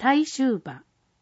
大衆馬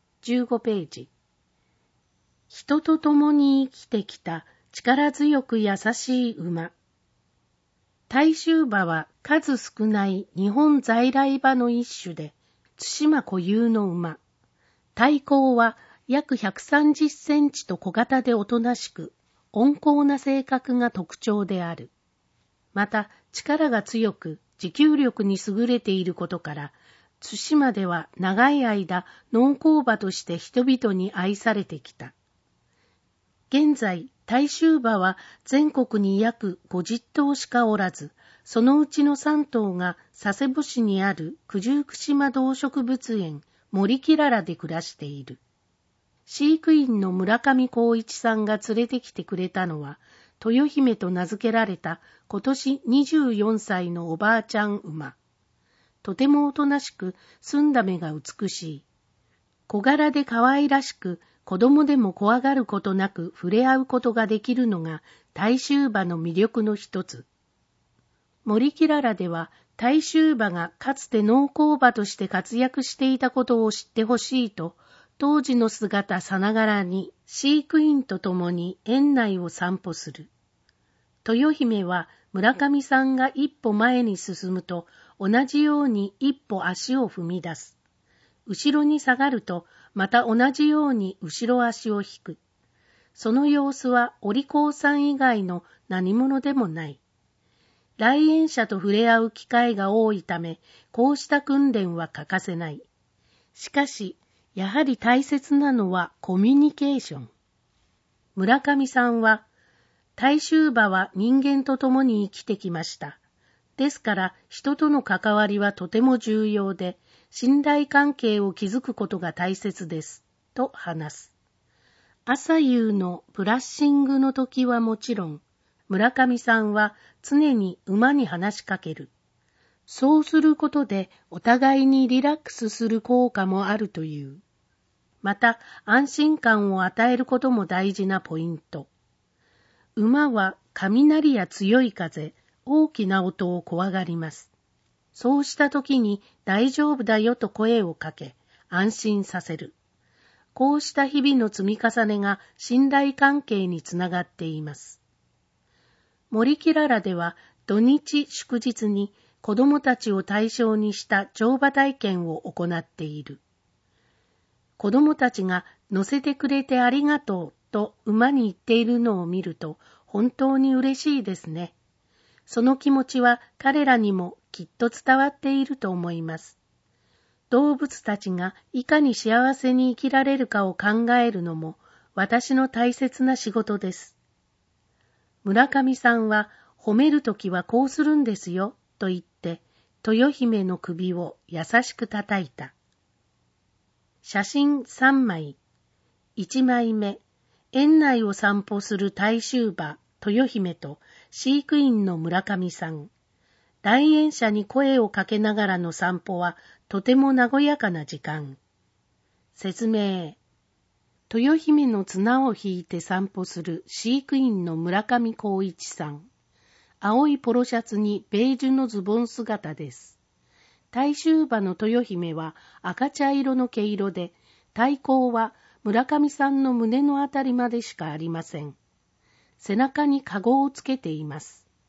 15ページ。人と共に生きてきた力強く優しい馬。大衆馬は数少ない日本在来馬の一種で、対馬固有の馬。体高は約130センチと小型でおとなしく、温厚な性格が特徴である。また、力が強く、持久力に優れていることから、対馬では長い間農耕馬として人々に愛されてきた。現在、大衆馬は全国に約50頭しかおらず、そのうちの3頭が佐世保市にある九十九島動植物園森きららで暮らしている。飼育員の村上光一さんが連れてきてくれたのは、豊姫と名付けられた今年24歳のおばあちゃん馬。とてもおとなしく、澄んだ目が美しい。小柄で可愛らしく、子供でも怖がることなく触れ合うことができるのが大衆馬の魅力の一つ。森きららでは大衆馬がかつて農耕馬として活躍していたことを知ってほしいと、当時の姿さながらに飼育員と共に園内を散歩する。豊姫は村上さんが一歩前に進むと同じように一歩足を踏み出す。後ろに下がるとまた同じように後ろ足を引く。その様子はお利口さん以外の何者でもない。来園者と触れ合う機会が多いため、こうした訓練は欠かせない。しかし、やはり大切なのはコミュニケーション。村上さんは、大衆馬は人間と共に生きてきました。ですから人との関わりはとても重要で、信頼関係を築くことが大切です、と話す。朝夕のブラッシングの時はもちろん、村上さんは常に馬に話しかける。そうすることでお互いにリラックスする効果もあるという。また安心感を与えることも大事なポイント。馬は雷や強い風、大きな音を怖がります。そうした時に大丈夫だよと声をかけ、安心させる。こうした日々の積み重ねが信頼関係につながっています。森きららでは土日祝日に子どもたちを対象にした乗馬体験を行っている。子どもたちが乗せてくれてありがとうと馬に言っているのを見ると本当に嬉しいですね。その気持ちは彼らにもきっと伝わっていると思います。動物たちがいかに幸せに生きられるかを考えるのも私の大切な仕事です。村上さんは褒めるときはこうするんですよと言って豊姫の首を優しく叩いた。写真3枚。1枚目、園内を散歩する大衆馬豊姫と飼育員の村上さん。来園者に声をかけながらの散歩はとても和やかな時間。説明。豊姫の綱を引いて散歩する飼育員の村上光一さん。青いポロシャツにベージュのズボン姿です。大衆馬の豊姫は赤茶色の毛色で、体高は村上さんの胸のあたりまでしかありません。背中にカゴをつけています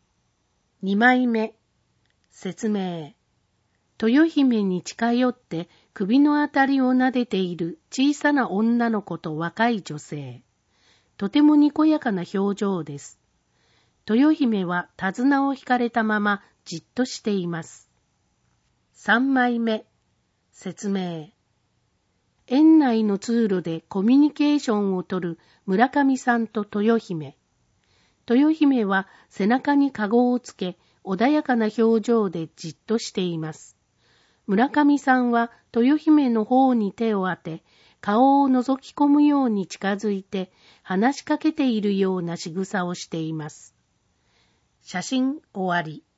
。2枚目。説明。豊姫に近寄って首のあたりを撫でている小さな女の子と若い女性。とてもにこやかな表情です。豊姫は手綱を引かれたままじっとしています。3枚目。説明。園内の通路でコミュニケーションをとる村上さんと豊姫。豊姫は背中にカゴをつけ、穏やかな表情でじっとしています。村上さんは豊姫の方に手を当て、顔を覗き込むように近づいて、話しかけているような仕草をしています。写真終わり。